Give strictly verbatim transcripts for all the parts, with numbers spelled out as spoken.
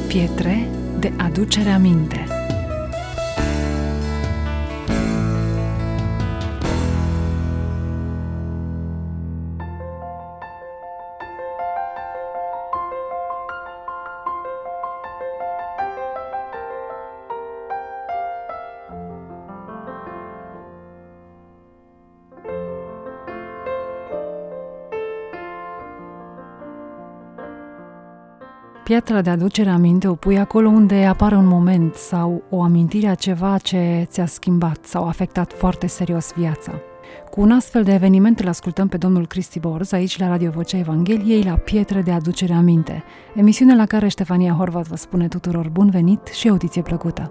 Pietre de aducere aminte. Piatra de aducere aminte o pui acolo unde apare un moment sau o amintire a ceva ce ți-a schimbat sau afectat foarte serios viața. Cu un astfel de eveniment îl ascultăm pe domnul Cristi Borz aici la Radio Vocea Evangheliei la Pietre de aducere aminte, emisiune la care Ștefania Horvat vă spune tuturor bun venit și audiție plăcută.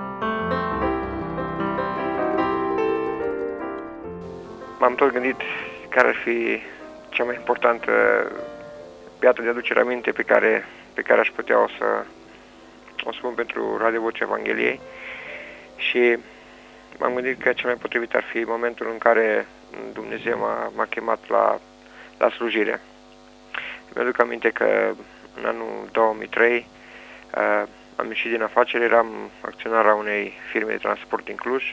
M-am tot gândit care ar fi cea mai importantă piatră de aducere aminte pe care pe care aș putea o să o spun pentru Radio Vocea Evangheliei și m-am gândit că cel mai potrivit ar fi momentul în care Dumnezeu m-a, m-a chemat la, la slujire. Mi-aduc aminte că în anul două mii trei uh, am ieșit din afacere, eram acționar a unei firme de transport din Cluj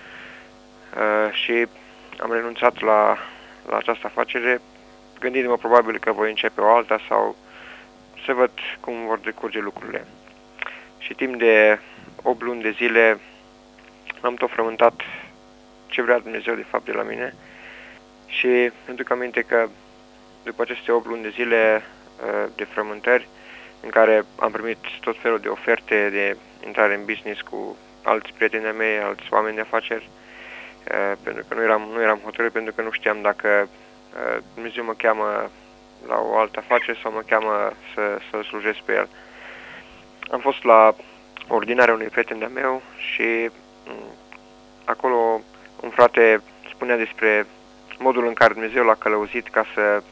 uh, și am renunțat la, la această afacere, gândindu-mă probabil că voi începe o alta sau să văd cum vor decurge lucrurile. Și timp de opt luni de zile am tot frământat ce vrea Dumnezeu de fapt de la mine și îmi duc aminte că după aceste opt luni de zile de frământări în care am primit tot felul de oferte de intrare în business cu alți prieteni mei, alți oameni de afaceri, pentru că nu eram, nu eram hotărât, pentru că nu știam dacă Dumnezeu mă cheamă la o altă afacere sau mă cheamă să, să slujesc pe el. Am fost la ordinarea unui prieten de-a meu și acolo un frate spunea despre modul în care Dumnezeu l-a călăuzit ca să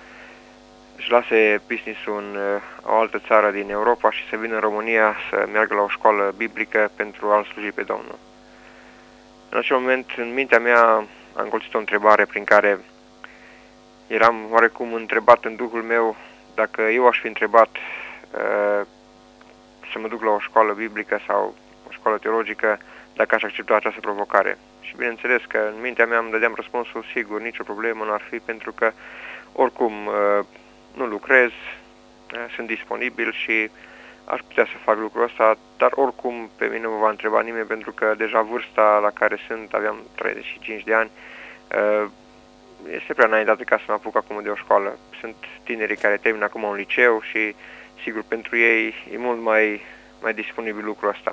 își lase business-ul în o altă țară din Europa și să vină în România să meargă la o școală biblică pentru a-L sluji pe Domnul. În acel moment, în mintea mea, am colțit o întrebare prin care eram oarecum întrebat în Duhul meu dacă eu aș fi întrebat uh, să mă duc la o școală biblică sau o școală teologică, dacă aș accepta această provocare. Și bineînțeles că în mintea mea îmi dădeam răspunsul sigur, nicio problemă nu ar fi, pentru că oricum uh, nu lucrez, uh, sunt disponibil și aș putea să fac lucrul ăsta, dar oricum pe mine nu mă va întreba nimeni, pentru că deja vârsta la care sunt, aveam treizeci și cinci de ani, uh, este prea înaintată ca să mă apuc acum de o școală. Sunt tinerii care termină acum un liceu și, sigur, pentru ei e mult mai, mai disponibil lucrul ăsta.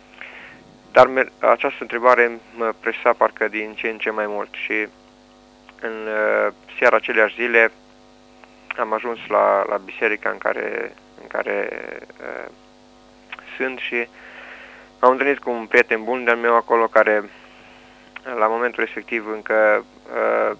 Dar această întrebare mă presa parcă din ce în ce mai mult și în uh, seara aceleași zile am ajuns la, la biserica în care, în care uh, sunt și m-am întâlnit cu un prieten bun de-al meu acolo care, la momentul respectiv, încă uh,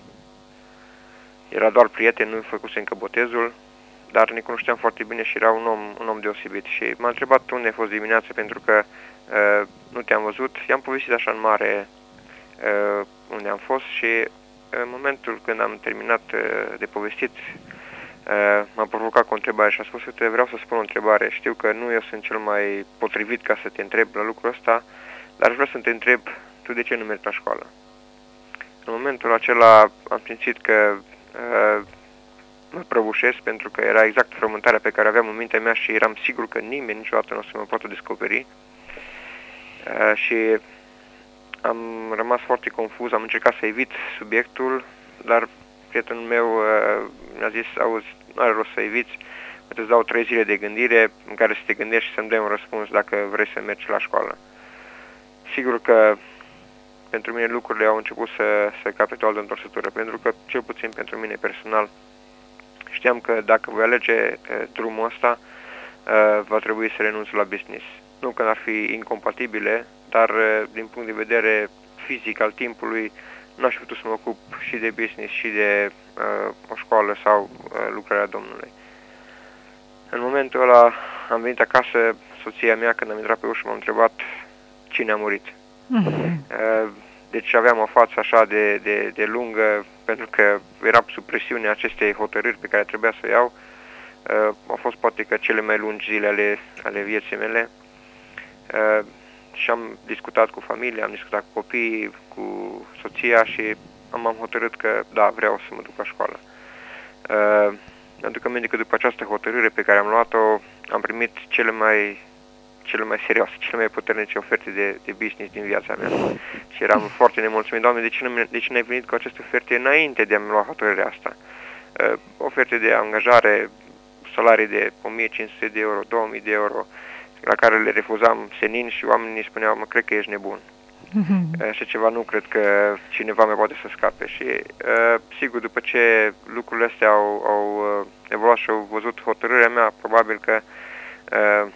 era doar prieten, nu făcuse încă botezul, dar ne cunoșteam foarte bine și era un om, un om deosebit. Și m-a întrebat unde ai fost dimineața, pentru că uh, nu te-am văzut. I-am povestit așa în mare uh, unde am fost și în momentul când am terminat uh, de povestit, uh, m-a provocat cu o întrebare și a spus: uite, vreau să spun o întrebare. Știu că nu eu sunt cel mai potrivit ca să te întreb la lucrul ăsta, dar vreau să te întreb, tu de ce nu mergi la școală? În momentul acela am simțit că Uh, mă prăbușesc, pentru că era exact frământarea pe care aveam în mintea mea și eram sigur că nimeni niciodată nu o să mă poată descoperi. Uh, și am rămas foarte confuz, am încercat să evit subiectul, dar prietenul meu uh, mi-a zis: auzi, nu are rost să eviți, îți dau trei zile de gândire în care să te gândești și să-mi dai un răspuns dacă vrei să mergi la școală. Sigur că pentru mine lucrurile au început să, să capete o altă întorsătură, pentru că, cel puțin pentru mine personal, știam că dacă voi alege e, drumul ăsta, e, va trebui să renunț la business. Nu că ar fi incompatibile, dar e, din punct de vedere fizic al timpului, nu aș fi putut să mă ocup și de business și de e, o școală sau e, lucrarea Domnului. În momentul ăla am venit acasă, soția mea, când am intrat pe ușă, m-a întrebat cine a murit. Deci aveam o față așa de, de, de lungă, pentru că era sub presiunea acestei hotărâri pe care trebuia să o iau. Uh, au fost poate că cele mai lungi zile ale, ale vieții mele. Uh, și am discutat cu familia, am discutat cu copiii, cu soția și am, am hotărât că da, vreau să mă duc la școală. Uh, pentru că aminte că după această hotărâre pe care am luat-o, am primit cele mai, cele mai serioase, cele mai puternice oferte de, de business din viața mea. Și eram foarte nemulțumit, Doamne, de ce nu, de ce n-ai venit cu aceste oferte înainte de a-mi lua hotărârea asta? Uh, oferte de angajare, salarii de o mie cinci sute de euro, două mii de euro, la care le refuzam senin și oamenii spuneau, mă, cred că ești nebun. Mm-hmm. Așa ceva nu cred că cineva mai poate să scape. Și uh, sigur, după ce lucrurile astea au, au evoluat și au văzut hotărârea mea, probabil că uh,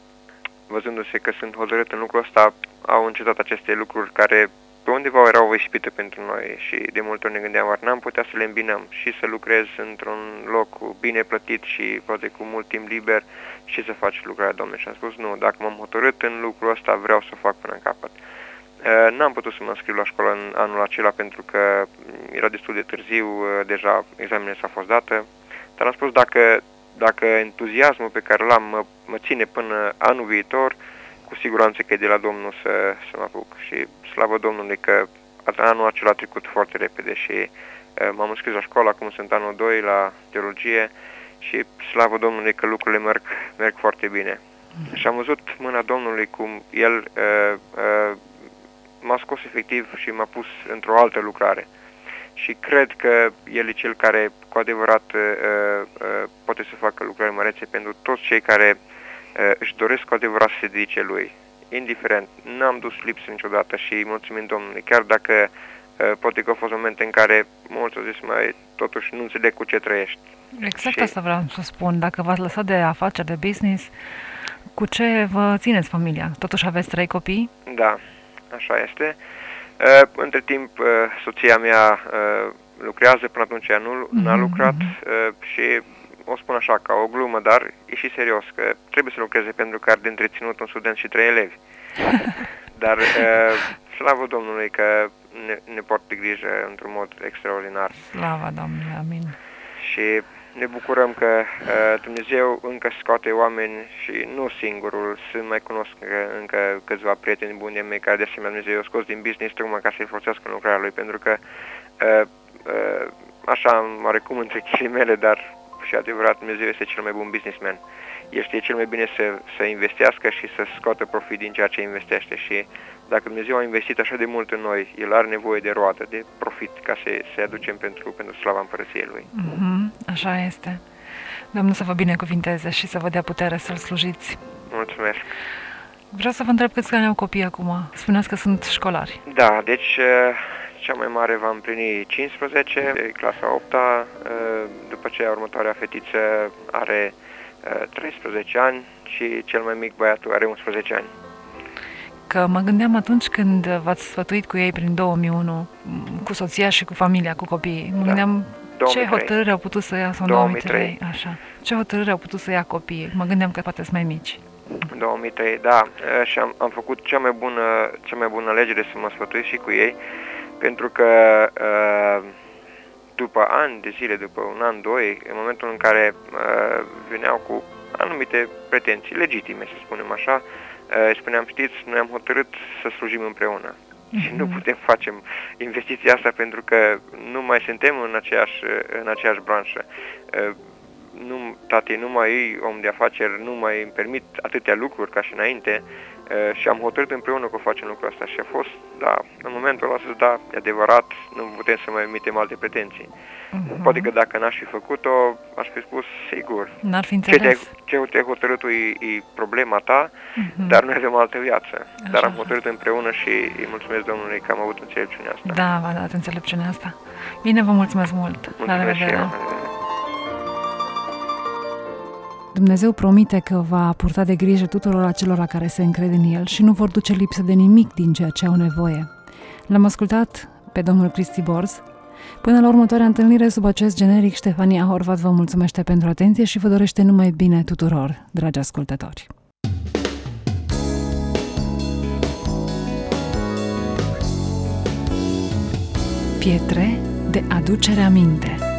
văzându-se că sunt hotărât în lucrul ăsta, au încetat aceste lucruri care pe undeva erau o ispită pentru noi și de multe ori ne gândeam, oare n-am putea să le îmbinăm și să lucrez într-un loc bine plătit și poate cu mult timp liber și să faci lucrarea Domnului. Și am spus, nu, dacă m-am hotărât în lucrul ăsta, vreau să o fac până în capăt. Uh, n-am putut să mă înscriu la școală în anul acela pentru că era destul de târziu, uh, deja examenele s-au fost date, dar am spus, dacă, dacă entuziasmul pe care l-am mă, mă ține până anul viitor, cu siguranță că e de la Domnul să, să mă apuc. Și slavă Domnului că anul acela a trecut foarte repede și uh, m-am înscris la școală, acum sunt anul doi la teologie și slavă Domnului că lucrurile merg, merg foarte bine. Mm. Și am văzut mâna Domnului cum El uh, uh, m-a scos efectiv și m-a pus într-o altă lucrare. Și cred că El e Cel care cu adevărat uh, uh, poate să facă lucrări mărețe pentru toți cei care uh, își doresc cu adevărat să se dedice Lui. Indiferent, n-am dus lipsă niciodată și mulțumim Domnului, chiar dacă uh, poate că au fost momente în care mulți au zis, mai totuși nu înțeleg cu ce trăiești. Exact și... asta vreau să spun. Dacă v-ați lăsat de afaceri, de business, cu ce vă țineți familia? Totuși aveți trei copii? Da, așa este. Uh, între timp, uh, soția mea uh, lucrează, până atunci ea nu mm-hmm. n-a lucrat uh, și o spun așa, ca o glumă, dar e și serios, că trebuie să lucreze pentru că are de întreținut un student și trei elevi. Dar uh, slavă Domnului că ne, ne poartă grijă într-un mod extraordinar. Slavă Domnului, amin. Și ne bucurăm că uh, Dumnezeu încă scoate oameni și nu singurul, sunt mai cunosc încă câțiva prieteni buni de mei care de asemenea Dumnezeu i-a scos din business tocmai ca să-i folosească în lucrarea lui, pentru că uh, uh, așa oarecum între ghilimele, dar și adevărat Dumnezeu este cel mai bun businessman. El știe cel mai bine să, să investească și să scoată profit din ceea ce investește și dacă Dumnezeu a investit așa de mult în noi, El are nevoie de roadă, de profit ca să se aducem pentru, pentru slava împărăției Lui. Mm-hmm, așa este. Domnul să vă binecuvinteze și să vă dea putere să-L slujiți. Mulțumesc. Vreau să vă întreb câți ani au copii acum. Spuneați că sunt școlari. Da, deci cea mai mare va împlini cincisprezece, clasa a opta, după aceea următoarea fetiță are treisprezece ani și cel mai mic băiatul are unsprezece ani. Că mă gândeam atunci când v-ați sfătuit cu ei prin două mii unu, cu soția și cu familia, cu copiii, mă da. gândeam două mii trei. Ce hotărâre au putut să ia, sau două mii trei, așa, ce hotărâre au putut să ia copiii? Mă gândeam că poate sunt mai mici. două mii trei, da, și am, am făcut cea mai bună, cea mai bună alegere să mă sfătuiesc și cu ei, pentru că după ani de zile, după un an, doi, în momentul în care veneau cu anumite pretenții legitime, să spunem așa, spuneam, știți, noi am hotărât să slujim împreună. Mm-hmm. Și nu putem face investiția asta pentru că nu mai suntem în aceeași, în aceeași branșă. Nu, tati, nu mai e om de afaceri, nu mai îmi permit atâtea lucruri ca și înainte și am hotărât împreună că facem lucrul ăsta și a fost, da, în momentul ăla să da, e adevărat, nu putem să mai emitem alte pretenții. Uh-huh. Poate că dacă n-aș fi făcut-o, aș fi spus, sigur, n-ar fi înțeles. Ce te-ai hotărât e, e problema ta, uh-huh. dar noi avem altă viață. Așa. Dar am hotărât împreună și îi mulțumesc Domnului că am avut înțelepciunea asta. Da, v-a dat înțelepciunea asta. Bine, vă mulțumesc mult. Mulțumesc. La revedere. Dumnezeu promite că va purta de grijă tuturor acelora care se încred în El și nu vor duce lipsă de nimic din ceea ce au nevoie. L-am ascultat pe domnul Cristi Borz. Până la următoarea întâlnire sub acest generic, Ștefania Horvat vă mulțumește pentru atenție și vă dorește numai bine tuturor, dragi ascultători. Pietre de aducere aminte.